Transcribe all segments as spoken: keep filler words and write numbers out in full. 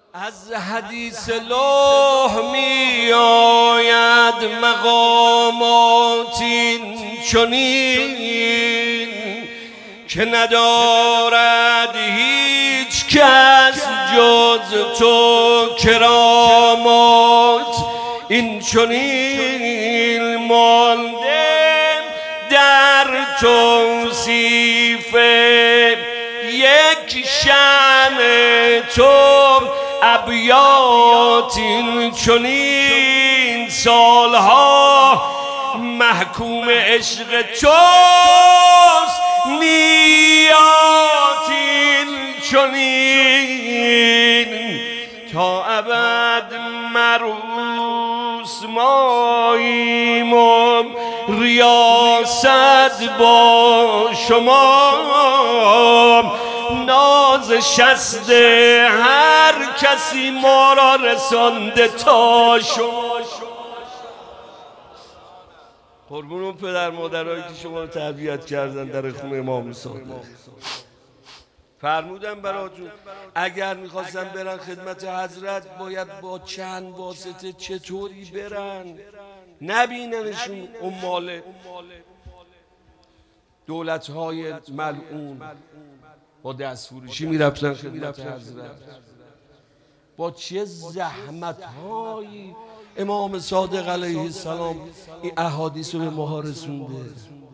از حدیث لوح می آید مقامات چنین که ندارد هیچ کس جز تو کرامات. این چنین مانده در توصیف یک شأن تو ابیات. این چنین سالها محکوم عشق توست نیات. این چنین تا ابد مروس ماییم و ریاست با شما. ناز شست هر کسی ما را رسانده تا شما. قربون اون پدر مادرایی که شما رو تربیت کردن در خونه امام صادق. فرمودن براتون اگر میخواستن برن خدمت حضرت باید با چند واسطه چطوری برن، نبیننشون امال دولت‌های ملعون با دستفروشی میرفتن خدمت حضرت. با چه زحمت‌هایی امام صادق علیه السلام این احادیث رو به ما رسونده.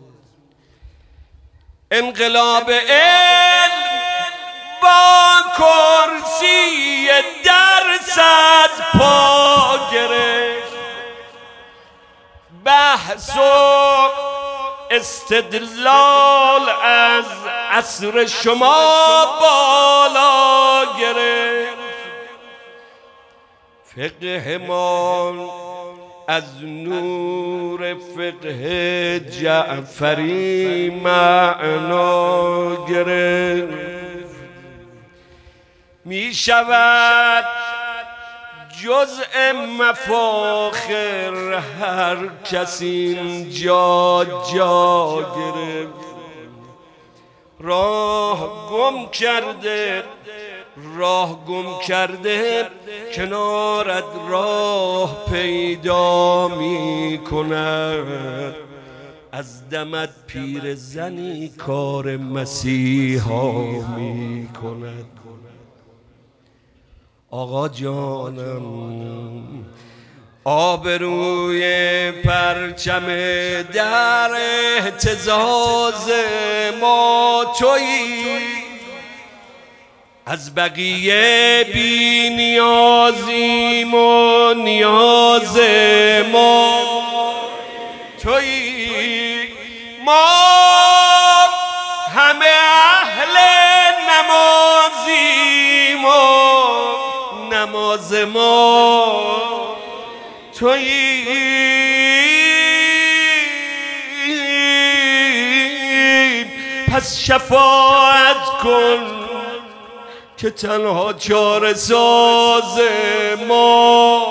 انقلاب علم با کرسی درصد پا گرفت. بحث و استدلال از عصر شما بالا گرفت. فقه ما از نور فقه جعفری معنا گرفت. می شود جزء مفاخر هر کسی اینجا جا گرفت. راه گم کرده راه گم کرده کنارت راه پیدا می کند. از دمت پیر زنی کار مسیحا می کند. آقا جانم آبروی پرچم در اهتزاز ما تویی. از بقیه بی نیازیم و نیاز ما تویی. ما همه اهل نمازیم و نماز ما تویی. پس شفاعت کن که تنها چاره ساز ما.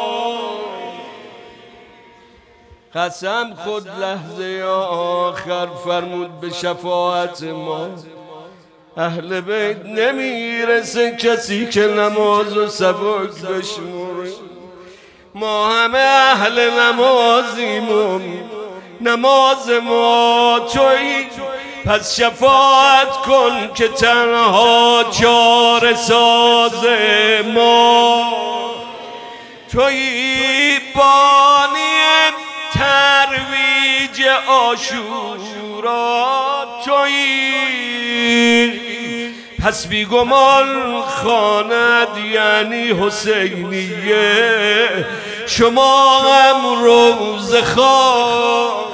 قسم خود لحظه آخر فرمود به شفاعت ما. اهل بیت نمیرسه کسی که نماز و سبک بشموره. ما همه اهل نمازیم و نماز ما تویی. پس شفاعت کن که تنها چاره ساز ما تویی. بانی ترویج عاشورا تویی. پس بیگمان خواند یعنی حسینیه شما هم روز خواه.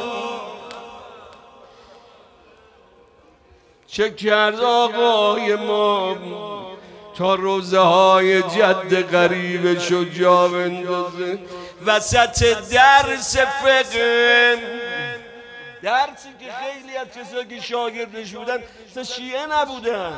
چه کرد آقای ما تا روزه های جد غریبش رو جا بندازه وسط درس فقه. درسی که خیلی از کسایی که شاگردش بودن مثل شیعه نبودن.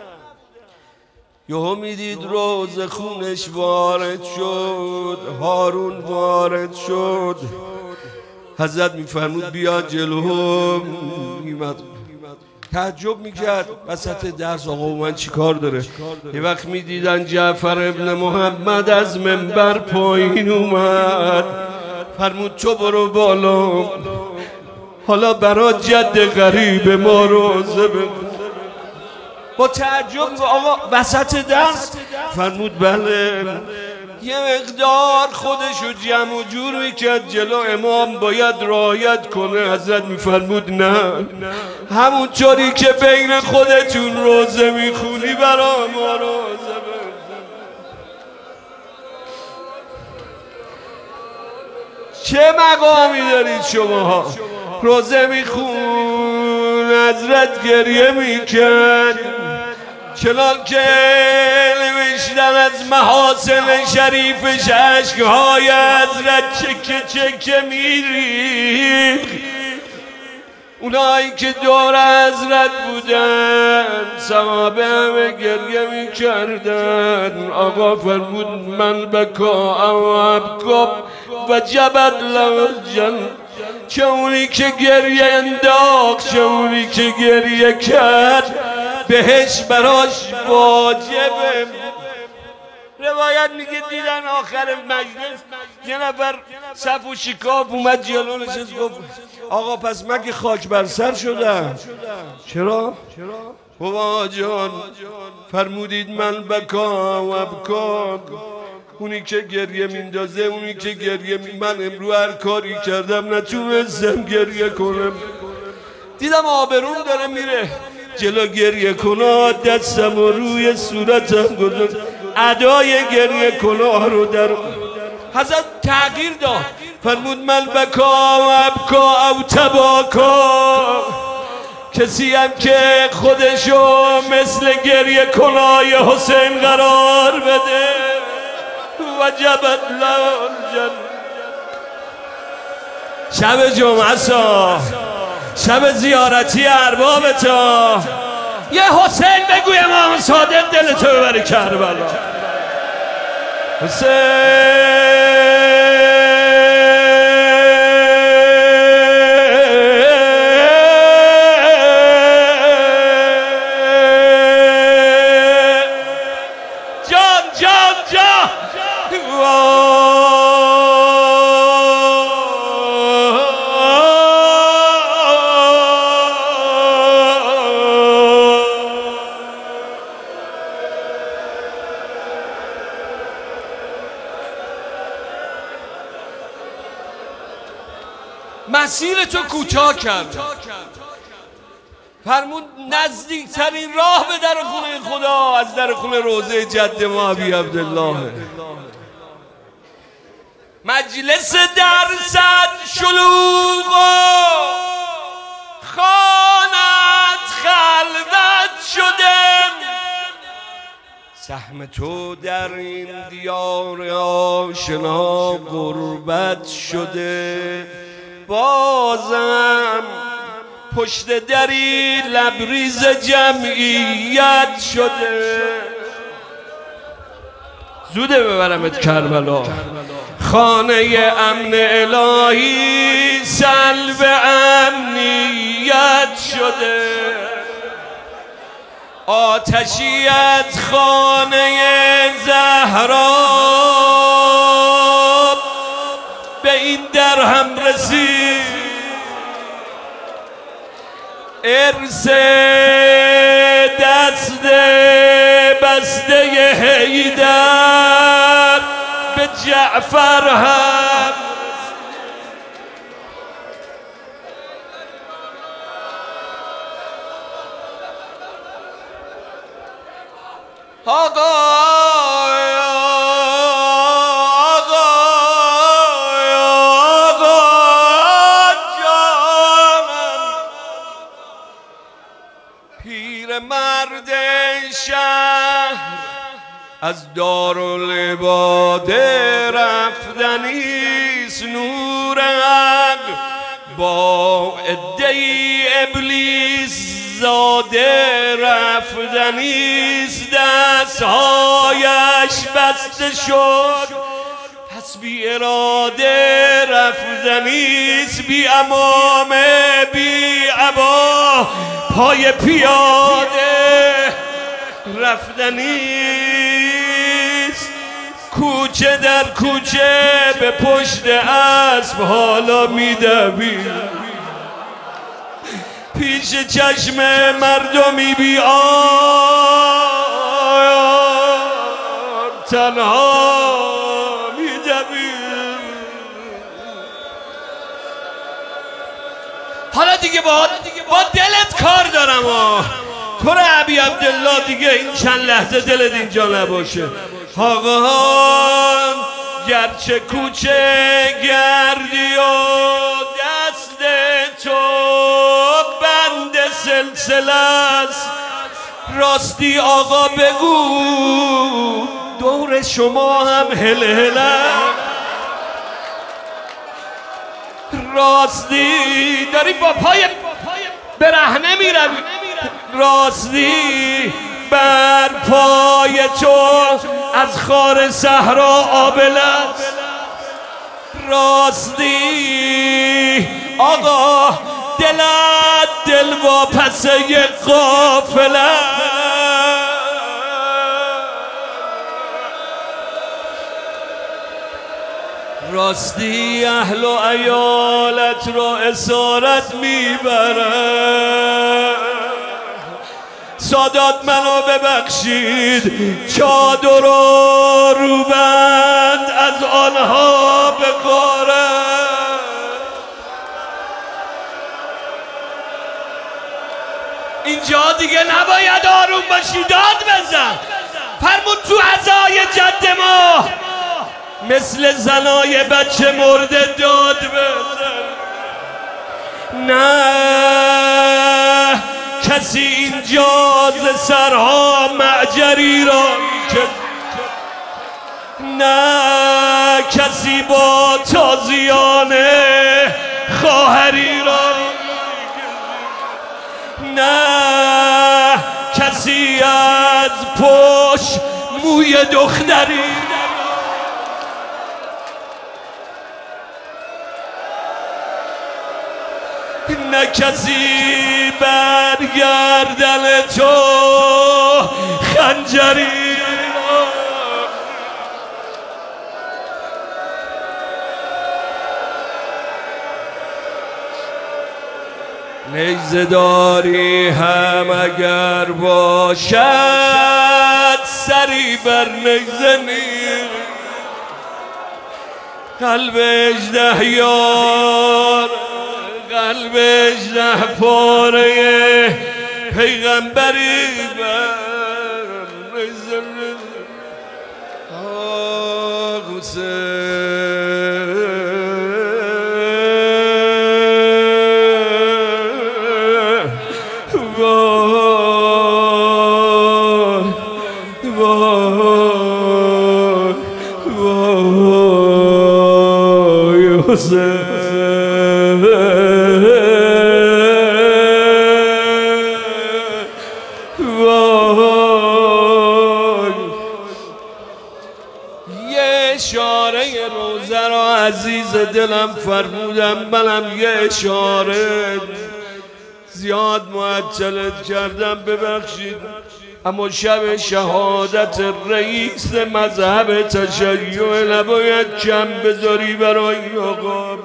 یهو میدید روز خونش وارد شد، هارون وارد شد. حضرت میفرمود بیا جلو. تعجب میکرد وسط درس آقا من چی کار داره. یه وقت میدیدن جعفر ابن محمد از منبر پایین اومد، فرمود تو برو بالا، حالا برا جد غریب ما روزه بخون. با تعجب آقا وسط درس فرمود بله. یه مقدار خودشو جمع و جور میکرد جلو امام باید رعایت کنه. حضرت میفرمود نه، همونطوری که بین خودتون روزه میخونی برا ما روزه بخون. چه مقامی دارید شماها؟ روزه میخون، حضرت گریه میکرد چنان که نوشتن از محاسن شریفش عشقهای حضرت چکه چکه میریخ. اونایی که دور حضرت بودن صحابه همه گریه میکردن. آقا فرمود من بکا او ابکا و جبت لجن، چه اونی که گریه انداخت چه اونی که گریه کرد بهش براش واجبه. روایت میگه دیدن آخر مجلس یه نفر صف و شکاف اومد جلو نشست گفت آقا پس مگه خاک بر سر شدم؟ چرا؟ بابا جان فرمودید من بکا و ابکا، اونی که گریه میندازه اونی که گریه می من امرو هر کاری کردم نتونستم گریه کنم، دیدم آبروم داره میره جلو گریه کنا دستم و روی صورتم گذاشت ادای گریه کنا رو در حضرت تغییر داد. فرمود من بکا و ابکا او تباکا، کسی هم که خودشو مثل گریه کنای حسین قرار بده وجبت لجن. شب جمعه سا شب زیارتی ارباب تا یه حسین بگو امام صادق دلتو ببره کربلا. حسین جان جان جان مسیر تو کوتاه کرد. فرمود نزدیکترین راه به در خونه خدا از در خونه روضه جد ما ابی عبدالله. مجلس درست شلوغ خانت خلوت شده، سهم تو در این دیار آشنا غربت شده. بازم پشت دری لبریز جمعیت شده، زوده ببرمت کربلا. خانه امن الهی سلب امنیت شده، آتشیت خانه زهرا به این در هم رسید. ارث دست بسته حیدر به جعفر هم آقا مرد شهر از دارالعباده رفتنیست، نور حق با عده‌ای ابلیس زاده رفتنیست. دستهایش بسته شد پس بی اراده رفتنیست، بی امامه بی عبا پای پیاده رفتنیست، کوچه در کوچه به پشت اسب حالا میدوی، پیش چشم مردمی بی آر تنها میدوی. حالا دیگه با با دلت کار دارم آه. تو رو ابی عبدالله دیگه این چند لحظه دلت اینجا نباشه. آقاهان گرچه کوچه گردی و دست تو بند سلسله است، راستی آقا بگو دور شما هم هل هله، راستی داری با پای برهنه میروی، راستی بر پای تو از خار صحرا آبله است، راستی آقا دلت دل واپسه قافله، راستی اهل و عیالت را اسارت میبره. سادات منو ببخشید، چادر و روبند از آنها بکاره. اینجا دیگه نباید آروم باشی، داد بزن. فرمود تو عزای جد ما مثل زنای بچه مرده داد بزن. نه کسی اینجا ز سرها معجری را که، نه کسی با تازیان خواهری را، نه کسی از پشت موی دختری، نه کسی بر گردن تو خنجری. نیزه داری هم اگر باشد سری بر نیزه نی، قلب اژدها یار قلب اژدها پاره پیغمبری بر نیزه نی. آه حسین یه اشاره روزه را عزیز دلم فرمودم، منم یه اشاره زیاد معطلت کردم ببخشید، اما شب شهادت رئیس مذهب تشیع نباید کم بذاری برای آقا.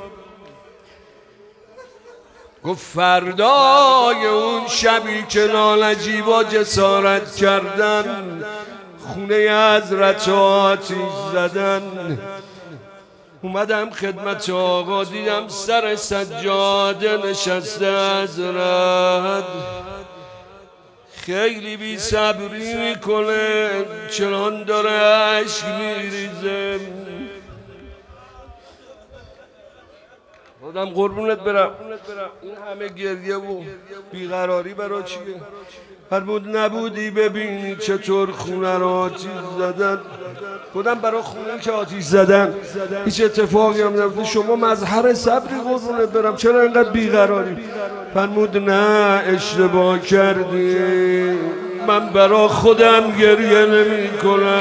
گفت فردای اون شبی که نالجیبا جسارت کردن، خونه حضرت آتیش زدن، اومدم خدمت آقا دیدم سر سجاده نشسته حضرت، خیلی بی صبری میکنه، چنان داره عشق میریزه. خودم قربونت برم، این همه گریه و بیقراری برای چیه؟ فرمود نبودی ببینی چطور خونه را آتیش زدن. خودم برای خونه که آتیش زدن هیچ اتفاقی هم نمیفته، شما مظهر صبری قربونت برم، چرا اینقدر بیقراری؟ فرمود نه اشتباه کردی، من برای خودم گریه نمی کنم.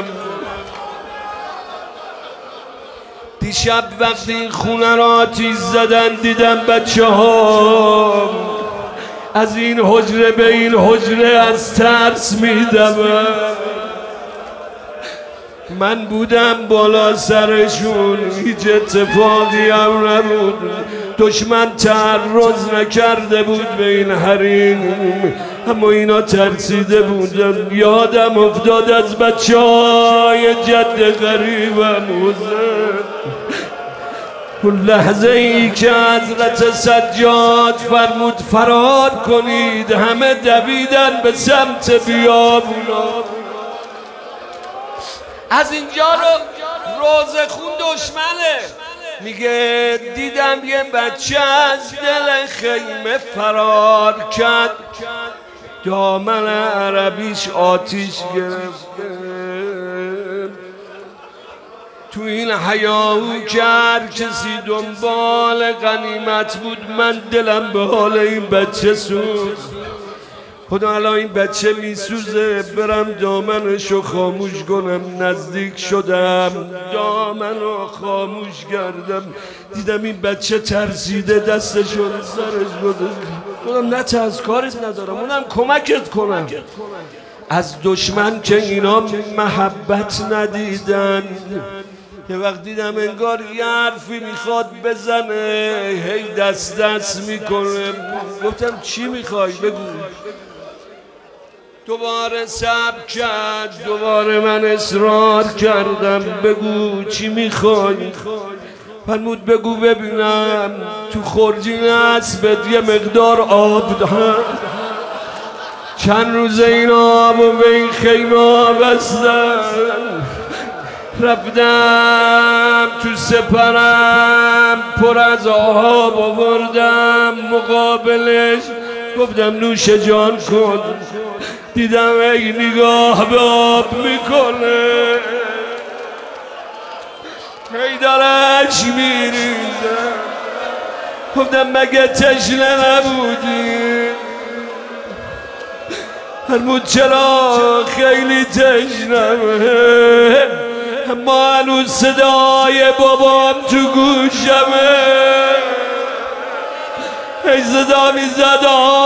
دیشب وقتی این خونه را آتیش زدن دیدم بچه ها از این حجره به این حجره از ترس میدمم. من بودم بالا سرشون، هیچ اتفاقی هم نبود، دشمن تعرض نکرده بود به این حریم، اما اینا ترسیده بودن. یادم افتاد از بچه های جد غریبم حسین، اون لحظه ای که حضرت سجاد فرمود فرار کنید، همه دویدن به سمت بیابونا. از اینجا رو روزخون دشمنه میگه دیدم یه بچه از دل خیمه فرار کرد، دامن عربیش آتیش گرفته، تو این حیاهو که هر کسی دنبال غنیمت بود، من دلم به حال این بچه سوز. خدا الان این بچه میسوزه، برم دامنشو خاموش کنم. نزدیک شدم دامنو خاموش کردم، دیدم این بچه ترسیده، دستشو رو سرش گذاشت. گفتم نه ترس، کارت ندارم، اونم کمکت کنم. از دشمن که اینا محبت ندیدن، یه وقت دیدم انگار یه حرفی میخواد بزنه، هی دست دست میکنه. گفتم چی میخوای بگو. دوباره صبر کرد، دوباره من اصرار کردم بگو چی میخوای. فرمود بگو ببینم تو خورجین اسبت یه مقدار آب دهم. چند روز این آب و به این خیمه بستن، رفتم تو سپرم پر از آب آوردم مقابلش، گفتم نوش جان کن. دیدم ای نگاه به آب میکنه، هی دارش میریزه. گفتم مگه تشنه نبودی؟ فرمود چرا خیلی تشنمه، اما هنوز صدای بابام تو گوشمه، ای صدا میزد